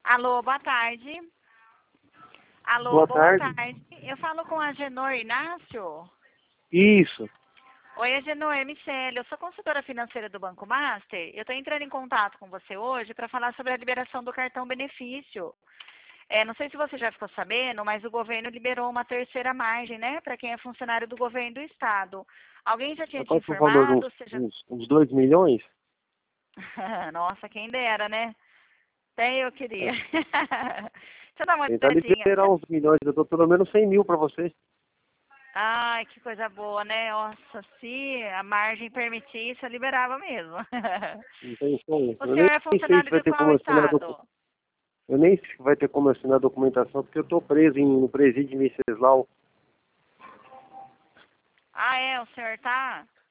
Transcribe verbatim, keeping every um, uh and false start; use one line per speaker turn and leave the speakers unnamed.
Alô, boa tarde. Alô,
Boa
boa
tarde.
tarde. Eu falo com a Agenor Inácio.
Isso.
Oi, Agenor, é Michele. Eu sou consultora financeira do Banco Master. Eu estou entrando em contato com você hoje para falar sobre a liberação do cartão benefício. É, não sei se você já ficou sabendo, mas o governo liberou uma terceira margem, né, para quem é funcionário do governo do estado. Alguém já tinha te
Quanto o valor de
informado?
uns,
Você já...
uns, uns dois milhões?
Nossa, quem dera, né? Até eu queria.
É.
Deixa eu dar uma
Tentar
olhadinha.
liberar uns milhões, eu dou pelo menos cem mil para você.
Ai, que coisa boa, né? Nossa, se a margem permitisse, eu liberava mesmo.
Não tem como.
O
Eu
senhor
nem
é
nem sei se
funcionário
vai
de
ter
qual
como assinar a docu...
estado?
Eu nem sei se vai ter como assinar a documentação, porque eu estou preso em, no presídio em Venceslau.
Ah, é? O senhor tá?